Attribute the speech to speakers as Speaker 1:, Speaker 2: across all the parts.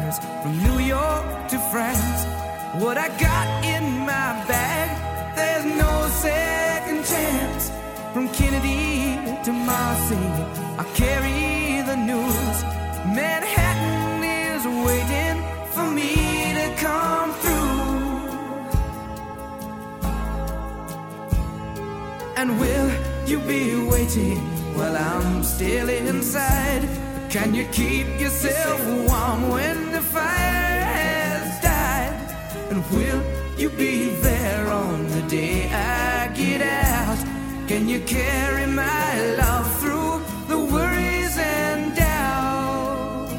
Speaker 1: letters from New York to France. What I got in my bag, there's no second chance. From Kennedy to Marseille, I carry the news. Manhattan is waiting for me to come through. And will you be waiting while I'm still inside? Can you keep yourself warm when the fire has died? And will you be there on the day I get out? Can you carry my love through the worries and doubt?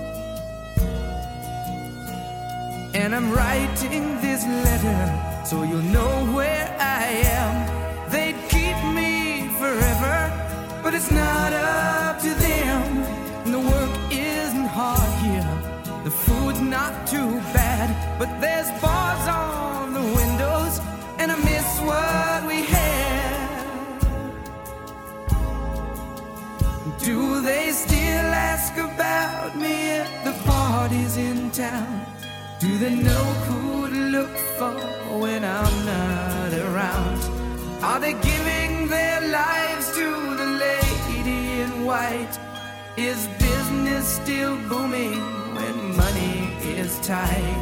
Speaker 1: And I'm writing this letter so you'll know where I am. They'd keep me forever, but it's not up to them. And the work isn't hard here, the food's not too bad, but there's bars on the windows and I miss what we had. Do they still ask about me at the parties in town? Do they know who to look for when I'm not around? Are they giving their lives to the lady in white? Is business still booming when money is tight?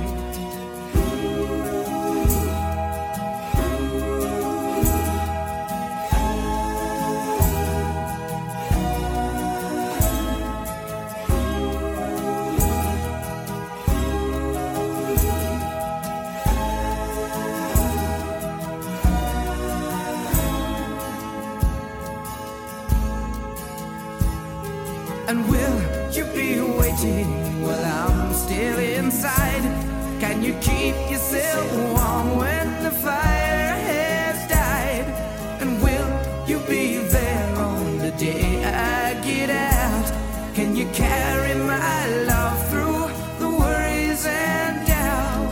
Speaker 1: And will you be waiting while I'm still inside? Can you keep yourself warm when the fire has died? And will you be there on the day I get out? Can you carry my love through the worries and doubt?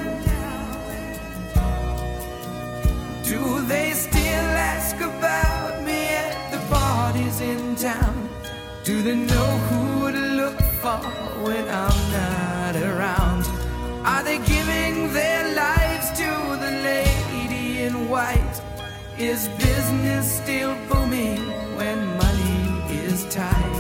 Speaker 1: Do they still ask about me at the parties in town? Do they know who to look for when I'm not around? Are they giving their lives to the lady in white? Is business still booming when money is tight?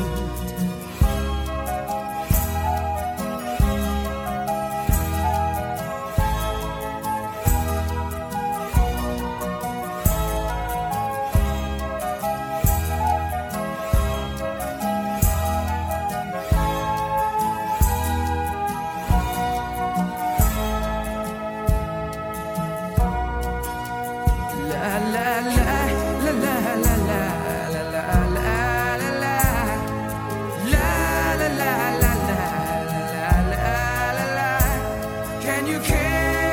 Speaker 1: Can you care?